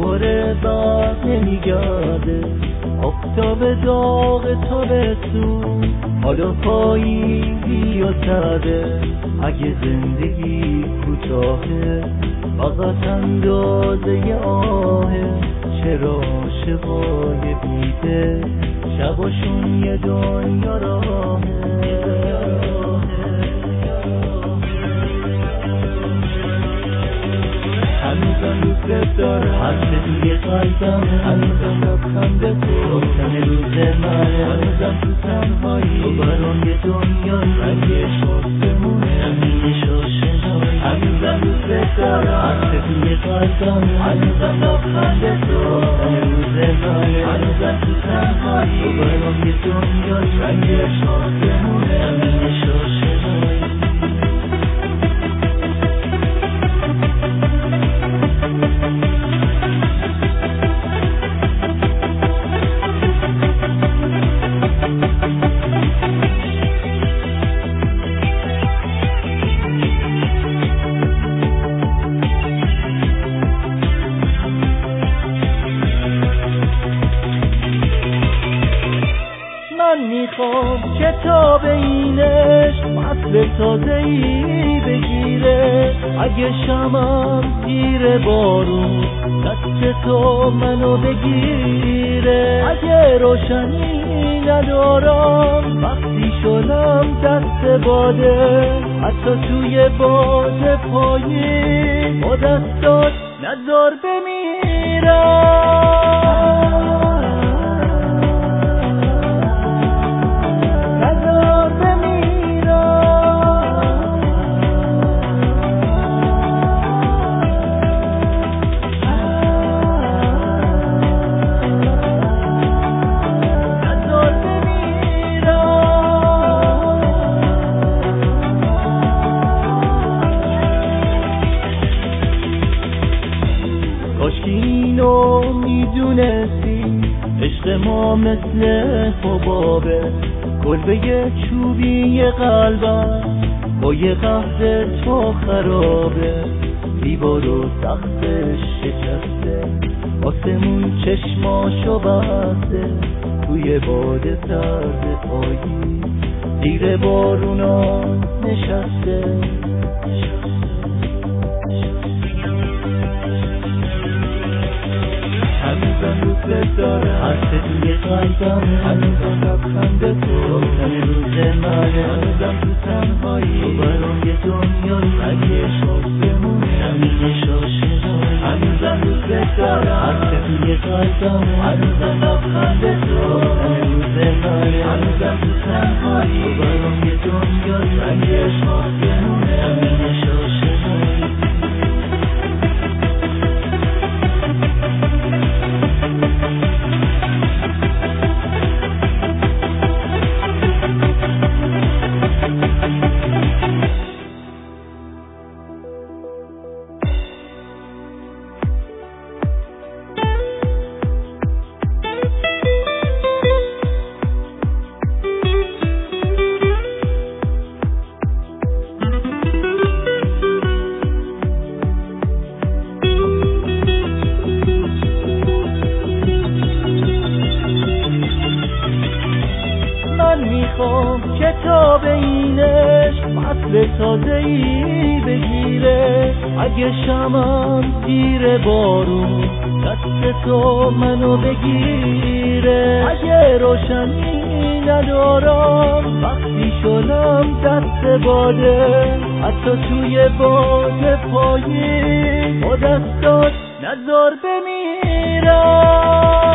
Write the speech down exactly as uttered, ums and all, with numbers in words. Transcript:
دوباره بعد نمیگرده. آفتاب داغ تابستون حالا پاییزی و سرده. اگه زندگی کوتاهه فقط اندازه آهه. چرا عاشقای بیده شباشون یه دنیا راهه. هنوزم دوست دارم حرف توی قلبم، هنوزم لبخند تو روشن روز منه. هنوزم تو تنهایی تو برام یه دنیایی رنگ شاستمونه زمینش آشنایی. هنوزم دوست دارم حرف توی قلبم، هنوزم لبخند تو روشن روز منه. هنوزم تو تنهایی تو برام یه دنیایی رنگ شاستمونه زمینش آشنایی. من میخوام کتاب اینش فصل تازه‌ای بگیره. اگه شمم زیر بارون دست تو منو بگیره. اگه روشنی ندارم وقتی شدم دست باده. حتی توی باد پایین با دستات نذار بمیرم. کاشکی اینو میدونستی عشق ما مثل حبابه. کلبه چوبی قلبم با یه قهر تو خرابه. دیوار و سقفش شکسته آسمون چشماشو بسته. توی باد سرد پایی زیر بارونا نشسته. هنوزم دوست دارم حرف توی قلبم، هنوزم لبخند تو روشن روز منه. هنوزم تو تنهایی تو برام یه دنیایی رنگ شاستمونه زمینش آشنایی. هنوزم دوست دارم حرف توی قلبم، هنوزم لبخند تو روشن روز منه. هنوزم تو تنهایی تو برام یه دنیایی رنگ شاستمونه زمینش آشنایی. من میخوام کتاب اینش فصل تازه‌ای بگیره. اگه شمم زیر بارون دست تو منو بگیره. اگه روشنی ندارم وقتی شدم دست باده. حتی توی باد پایین با دستات نذار بمیرم.